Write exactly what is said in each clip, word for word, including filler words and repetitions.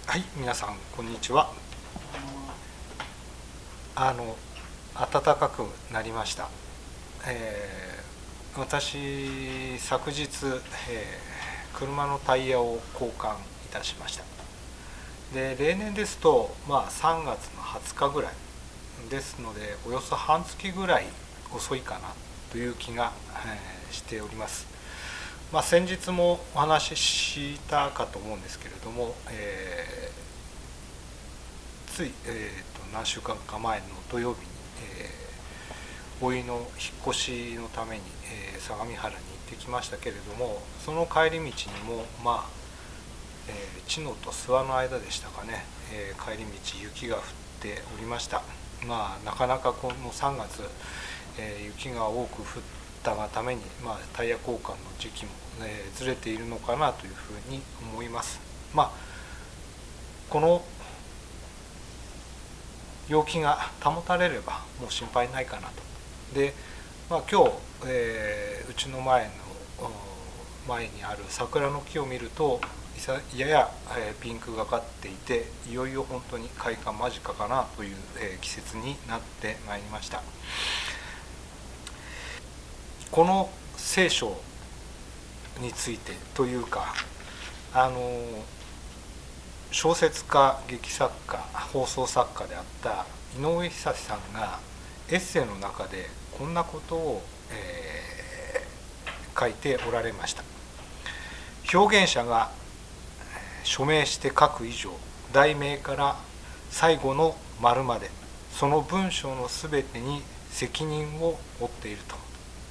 はい、皆さんこんにちは。あの暖かくなりました。えー、私昨日、えー、車のタイヤを交換いたしました。で例年ですと、まあ、さんがつのはつかぐらいですので、およそ半月ぐらい遅いかなという気が、えー、しております。まあ、先日もお話ししたかと思うんですけれども、えー、つい、えー、と何週間か前の土曜日に、えー、おいの引っ越しのために、えー、相模原に行ってきましたけれども、その帰り道にも、まあえー、茅野と諏訪の間でしたかね、えー、帰り道雪が降っておりました。まあ、なかなかこのさんがつ、えー、雪が多く降ったがために、まあ、タイヤ交換の時期も、えー、ずれているのかなというふうに思います。まあ、この陽気が保たれればもう心配ないかなと。で、まあ、今日、えー、うちの前の前にある桜の木を見るとやや、えー、ピンクがかっていて、いよいよ本当に開花間近かなという、えー、季節になってまいりました。この聖書についてというか、あの小説家、劇作家、放送作家であった井上久志さんがエッセイの中でこんなことを、えー、書いておられました。表現者が署名して書く以上、題名から最後の丸までその文章のすべてに責任を負っていると。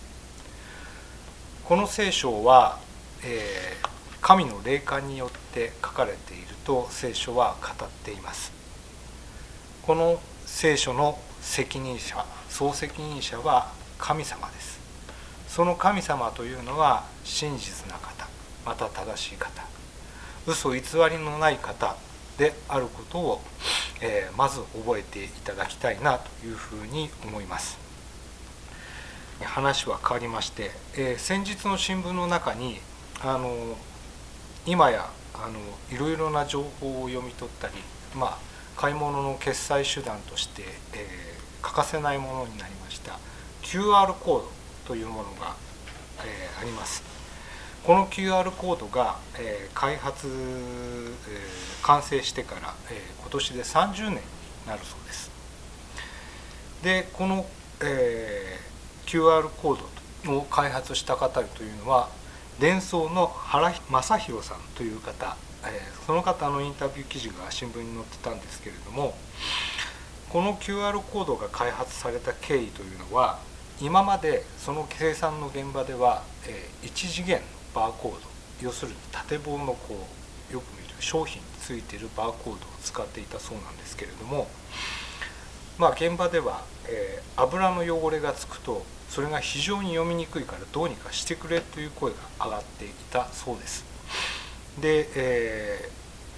この聖書は、えー、神の霊感によって書かれていると聖書は語っています。この聖書の責任者、総責任者は神様です。その神様というのは真実な方、また正しい方、嘘偽りのない方であることを、えー、まず覚えていただきたいなというふうに思います。話は変わりまして、えー、先日の新聞の中にあの今やあのいろいろな情報を読み取ったり、まあ、買い物の決済手段として、えー、欠かせないものになりました キューアール コードというものが、えー、あります。この キューアール コードが、えー、開発、えー、完成してから、えー、今年でさんじゅうねんになるそうです。でこの、えーキューアール コードを開発した方というのはデンソーの原正宏さんという方、その方のインタビュー記事が新聞に載ってたんですけれども、この キューアール コードが開発された経緯というのは、今までその生産の現場ではいち次元のバーコード、要するに縦棒のこうよく見る商品についているバーコードを使っていたそうなんですけれども、まあ、現場では、えー、油の汚れがつくとそれが非常に読みにくいからどうにかしてくれという声が上がっていたそうです。で、え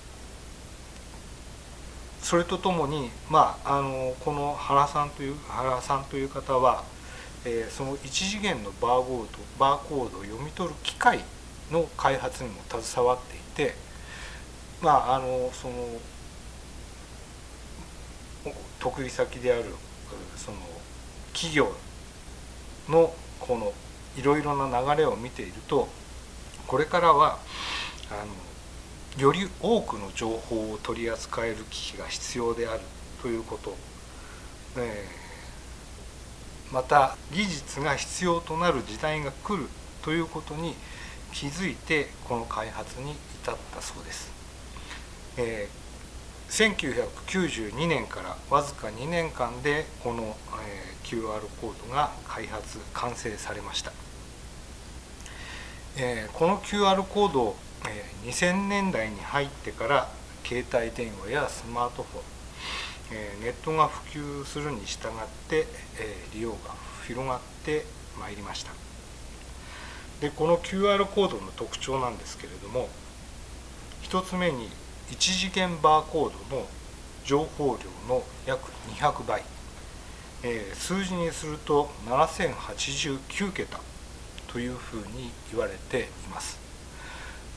ー、それとともに、まあ、あのこの原さんという原さんという方は、えー、そのいち次元のバーコードバーコードを読み取る機械の開発にも携わっていて、まああのその得意先であるその企業のこのいろいろな流れを見ていると、これからはあのより多くの情報を取り扱える機器が必要であるということ、えー、また技術が必要となる時代が来るということに気づいてこの開発に至ったそうです。えーせんきゅうひゃくきゅうじゅうにねんからわずかにねんかんでこの キューアール コードが開発完成されました。この キューアール コードをにせんねんだいに入ってから携帯電話やスマートフォン、ネットが普及するに従って利用が広がってまいりました。でこの キューアール コードの特徴なんですけれども、ひとつめにいち次元バーコードの情報量の約にひゃくばい、えー、数字にするとななせんはちじゅうきゅうけたというふうに言われています。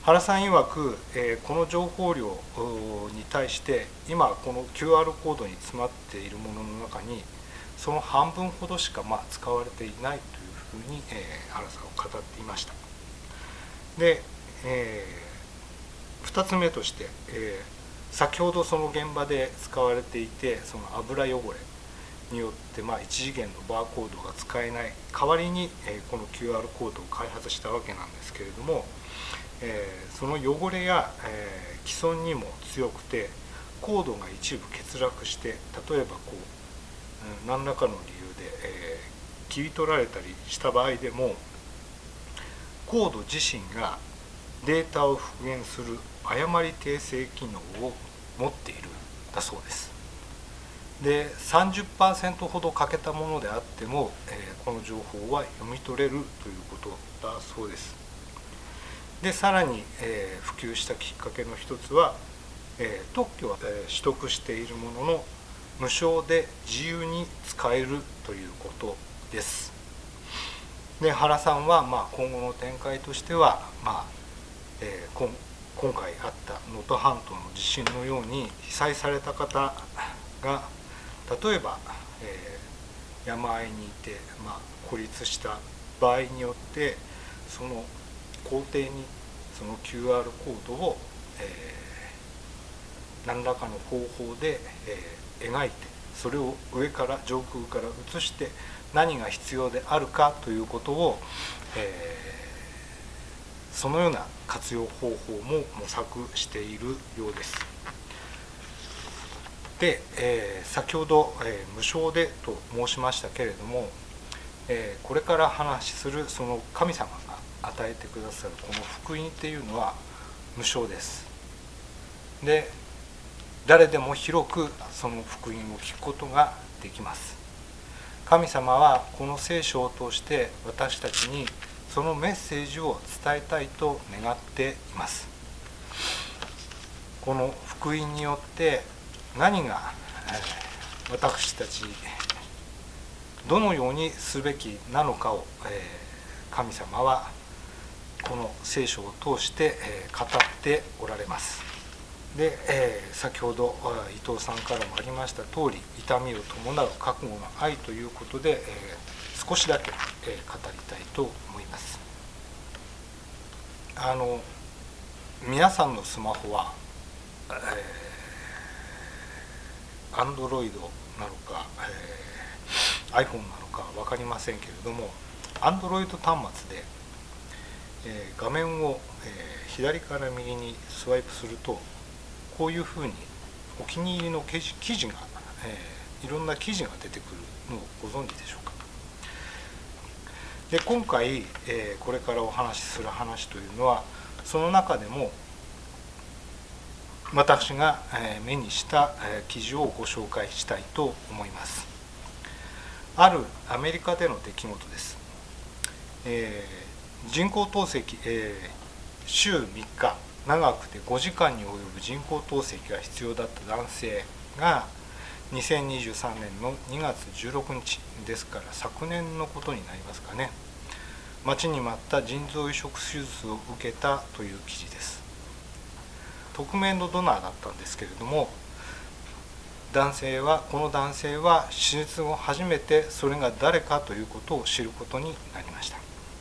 原さん曰く、えー、この情報量に対して今この キューアール コードに詰まっているものの中にその半分ほどしかまあ使われていないというふうに、えー、原さんは語っていました。で、えー、ふたつめとして、えー、先ほどその現場で使われていてその油汚れによってまあいち次元のバーコードが使えない代わりに、えー、この キューアール コードを開発したわけなんですけれども、えー、その汚れや、えー、既存にも強くてコードが一部欠落して例えばこう何らかの理由で、えー、切り取られたりした場合でもコード自身がデータを復元する誤り訂正機能を持っているだそうです。で さんじゅっパーセント ほど欠けたものであっても、えー、この情報は読み取れるということだそうです。でさらに、えー、普及したきっかけの一つは、えー、特許は、えー、取得しているものの無償で自由に使えるということです。で原さんは、まあ、今後の展開としては、まあえー、今, 今回あった能登半島の地震のように被災された方が例えば、えー、山あいにいて、まあ、孤立した場合によってその工程にその キューアール コードを、えー、何らかの方法で、えー、描いてそれを上から上空から映して何が必要であるかということを、えー、そのような活用方法も模索しているようです。で、えー、先ほど、えー、無償でと申しましたけれども、えー、これから話しするその神様が与えてくださるこの福音っていうのは無償です。で誰でも広くその福音を聞くことができます。神様はこの聖書を通して私たちにそのメッセージを伝えたいと願っています。この福音によって何が私たちどのようにすべきなのかを神様はこの聖書を通して語っておられます。で、えー、先ほど伊藤さんからもありました通り痛みを伴う覚悟の愛ということで、えー、少しだけ、えー、語りたいと思います。あの皆さんのスマホは、えー、Android なのか、えー、iPhone なのか分かりませんけれども Android 端末で、えー、画面を、えー、左から右にスワイプするとこういうふうにお気に入りの記事、記事が、えー、いろんな記事が出てくるのをご存知でしょうか。で今回、えー、これからお話しする話というのはその中でも私が、えー、目にした、えー、記事をご紹介したいと思います。あるアメリカでの出来事です。えー、人工透析、えー、週みっか長くてごじかんに及ぶ人工透析が必要だった男性がにせんにじゅうさんねんのにがつじゅうろくにちですから昨年のことになりますかね、待ちに待った腎臓移植手術を受けたという記事です。匿名のドナーだったんですけれども男性はこの男性は手術後初めてそれが誰かということを知ることになりました。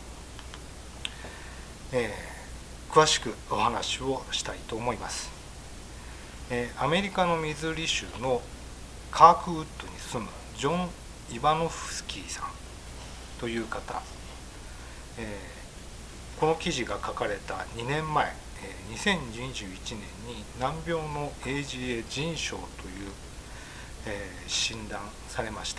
えー詳しくお話をしたいと思います。えー、アメリカのミズーリ州のカークウッドに住むジョン・イバノフスキーさんという方、えー、この記事が書かれたにねんまえ、えー、にせんにじゅういちねんに難病の エージーエー 腎症という、えー、診断されました。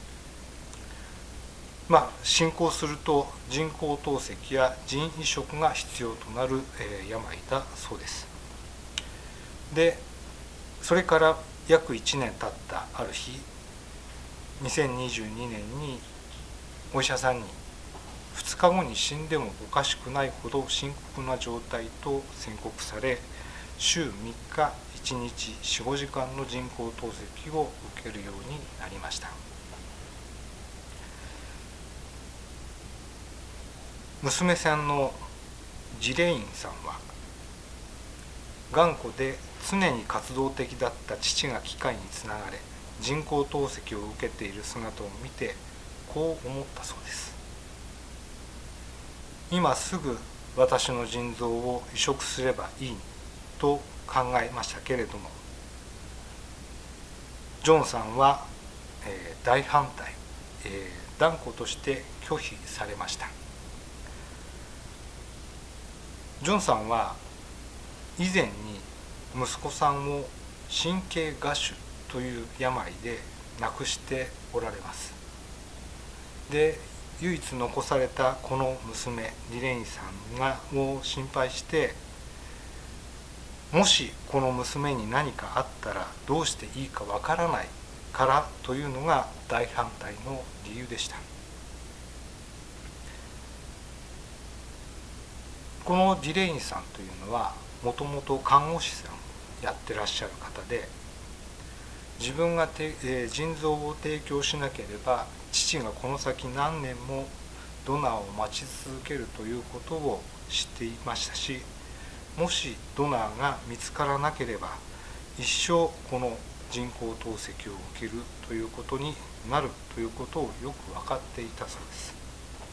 まあ、進行すると人工透析や腎移植が必要となる、えー、病だそうです。でそれから約いちねん経ったある日にせんにじゅうにねんにお医者さんにふつかごに死んでもおかしくないほど深刻な状態と宣告され週みっかいちにちよん、ごじかんの人工透析を受けるようになりました。娘さんのジレインさんは、頑固で常に活動的だった父が機械につながれ人工透析を受けている姿を見てこう思ったそうです。今すぐ私の腎臓を移植すればいいと考えましたけれども、ジョンさんは、えー、大反対、えー、断固として拒否されました。ジョンさんは以前に息子さんを神経芽腫という病で亡くしておられます。で、唯一残されたこの娘リレインさんがを心配して、もしこの娘に何かあったらどうしていいかわからないからというのが大反対の理由でした。このディレインさんというのはもともと看護師さんをやってらっしゃる方で、自分がて、えー、腎臓を提供しなければ父がこの先何年もドナーを待ち続けるということを知っていましたし、もしドナーが見つからなければ一生この人工透析を受けるということになるということをよく分かっていたそうです。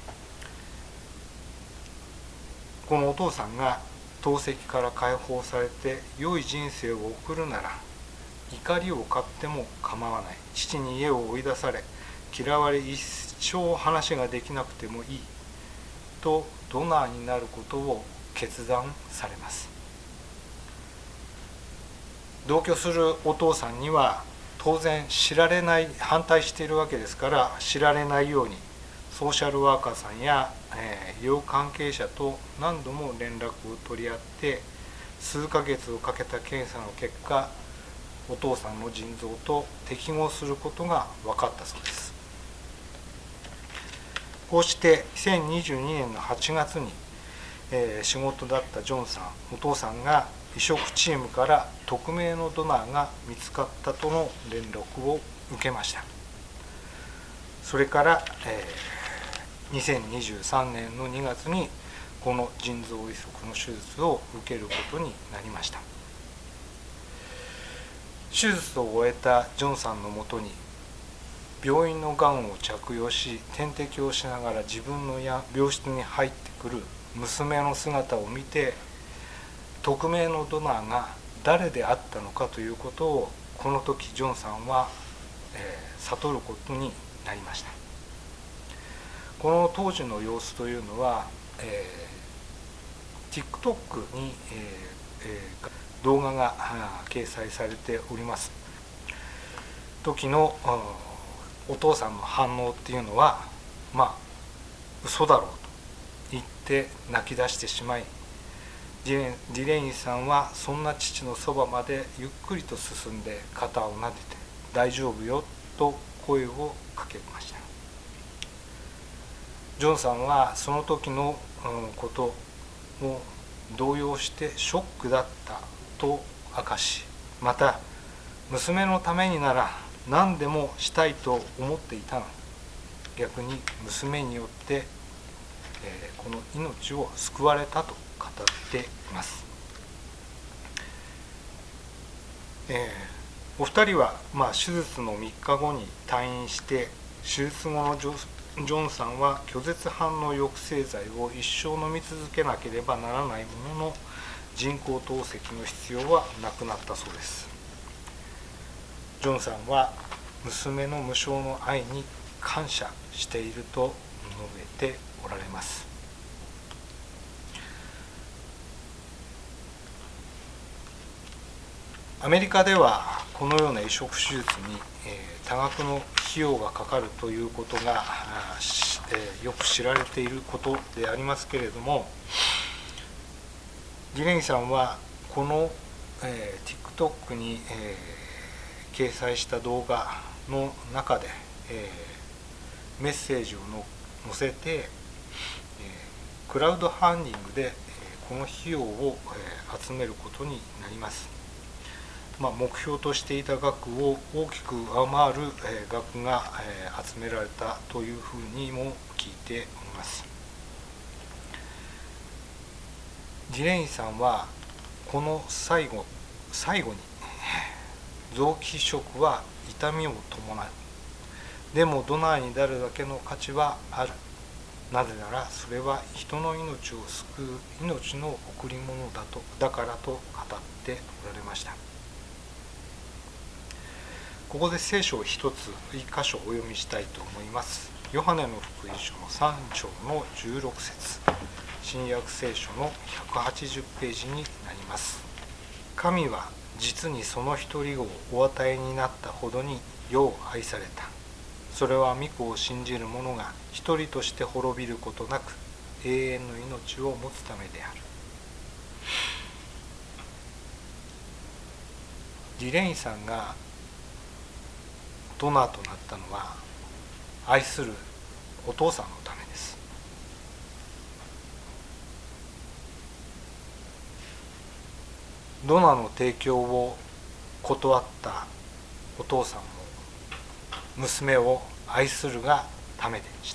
このお父さんが透析から解放されて良い人生を送るなら、怒りを買っても構わない、父に家を追い出され嫌われ一生話ができなくてもいいとドナーになることを決断されます。同居するお父さんには当然知られない、反対しているわけですから知られないようにソーシャルワーカーさんや、えー、医療関係者と何度も連絡を取り合って数ヶ月をかけた検査の結果、お父さんの腎臓と適合することが分かったそうです。こうしてにせんにじゅうにねんのはちがつに、えー、仕事だったジョンさん、お父さんが移植チームから匿名のドナーが見つかったとの連絡を受けました。それから、えー、にせんにじゅうさんねんのにがつにこの腎臓移植の手術を受けることになりました。手術を終えたジョンさんのもとに病院のガウンを着用し点滴をしながら自分のや病室に入ってくる娘の姿を見て、匿名のドナーが誰であったのかということをこの時ジョンさんは、えー、悟ることになりました。この当時の様子というのは、えー、TikTok に、えーえー、動画が掲載されております。時のお父さんの反応っていうのは、まあ嘘だろうと言って泣き出してしまい、ディレインさんはそんな父のそばまでゆっくりと進んで肩を撫でて大丈夫よと声をかけました。ジョンさんはその時のことを動揺してショックだったと明かし、また娘のためになら何でもしたいと思っていたのに、逆に娘によって、えー、この命を救われたと語っています。えー、お二人は、まあ、手術のみっかごに退院して、手術後のジョジョンさんは拒絶反応抑制剤を一生飲み続けなければならないものの、人工透析の必要はなくなったそうです。ジョンさんは娘の無償の愛に感謝していると述べておられます。アメリカではこのような移植手術に、えー、多額の費用がかかるということが、えー、よく知られていることでありますけれども、ディレインさんはこの、えー、TikTok に、えー、掲載した動画の中で、えー、メッセージをの載せて、えー、クラウドファンディングで、えー、この費用を、えー、集めることになります。まあ、目標としていた額を大きく上回る、えー、額が、えー、集められたというふうにも聞いております。 ジレインさんはこの最後最後に臓器移植は痛みを伴う。でもドナーになるだけの価値はある。なぜならそれは人の命を救う命の贈り物だとだからと語っておられました。ここで聖書を一つ一箇所お読みしたいと思います。ヨハネの福音書のさん章のじゅうろく節、新約聖書のひゃくはちじゅうページになります。神は実にその一人子をお与えになったほどに世を愛された。それは御子を信じる者が一人として滅びることなく永遠の命を持つためである。リレインさんがドナーとなったのは愛するお父さんのためです。ドナーの提供を断ったお父さんも娘を愛するがためでした。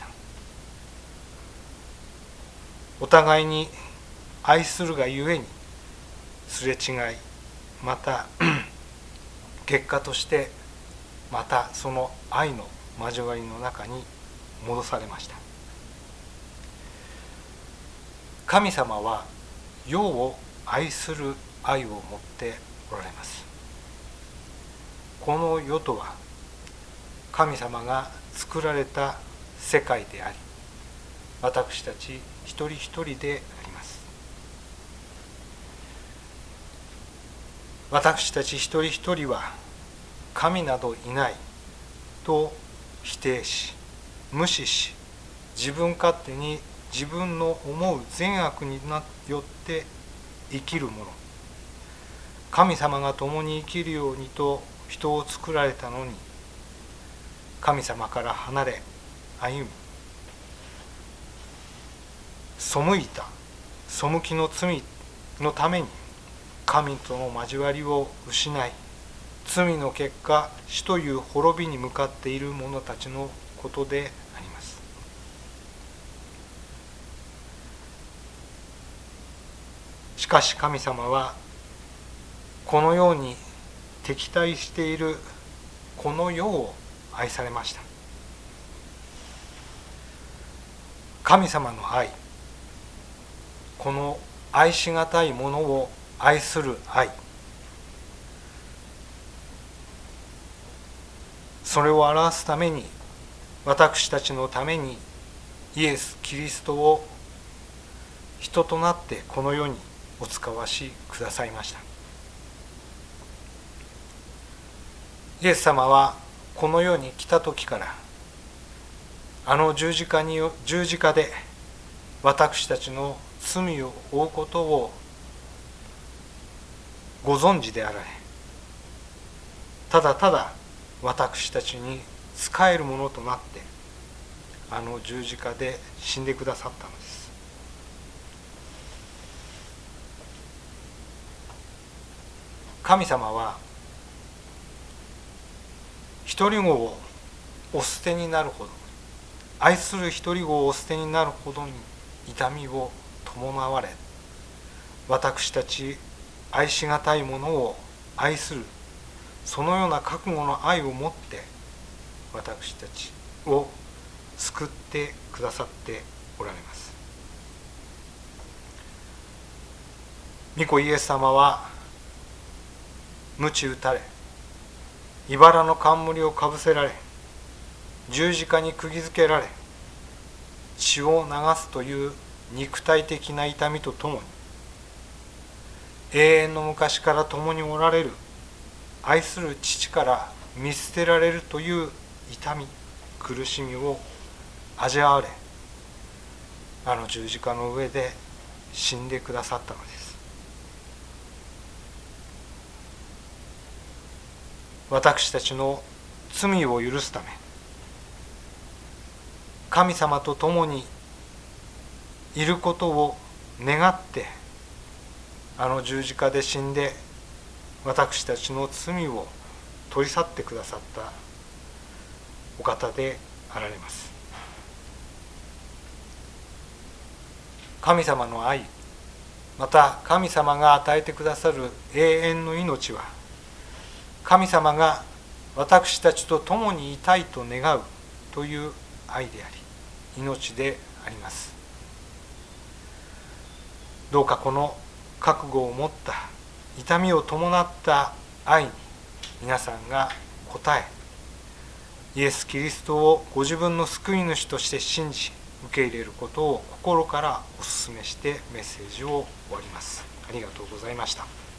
お互いに愛するがゆえにすれ違い、また結果としてまたその愛の交わりの中に戻されました。神様は世を愛する愛を持っておられます。この世とは神様が作られた世界であり、私たち一人一人であります。私たち一人一人は神などいないと否定し、無視し、自分勝手に自分の思う善悪によって生きるもの。神様が共に生きるようにと人を作られたのに、神様から離れ歩み、背いた背きの罪のために神との交わりを失い、罪の結果死という滅びに向かっている者たちのことであります。しかし神様はこのように敵対しているこの世を愛されました。神様の愛、この愛しがたいものを愛する愛、それを表すために私たちのためにイエス・キリストを人となってこの世にお使わしくださいました。イエス様はこの世に来た時からあの十字架に十字架で私たちの罪を負うことをご存知であられ、ただただ私たちに仕えるものとなってあの十字架で死んでくださったのです。神様は一人子をお捨てになるほど、愛する一人子をお捨てになるほどに痛みを伴われ、私たち愛しがたいものを愛するそのような覚悟の愛を持って私たちを救ってくださっておられます。御子イエス様は鞭打たれ、茨の冠をかぶせられ、十字架に釘付けられ、血を流すという肉体的な痛みとともに、永遠の昔から共におられる愛する父から見捨てられるという痛み、苦しみを味わわれ、あの十字架の上で死んでくださったのです。私たちの罪を許すため、神様と共にいることを願ってあの十字架で死んで私たちの罪を取り去ってくださったお方であられます。神様の愛、 また神様が与えてくださる永遠の命は、神様が私たちと共にいたいと願うという愛であり、命であります。どうかこの覚悟を持った痛みを伴った愛に皆さんが応え、イエス・キリストをご自分の救い主として信じ受け入れることを心からお勧めしてメッセージを終わります。ありがとうございました。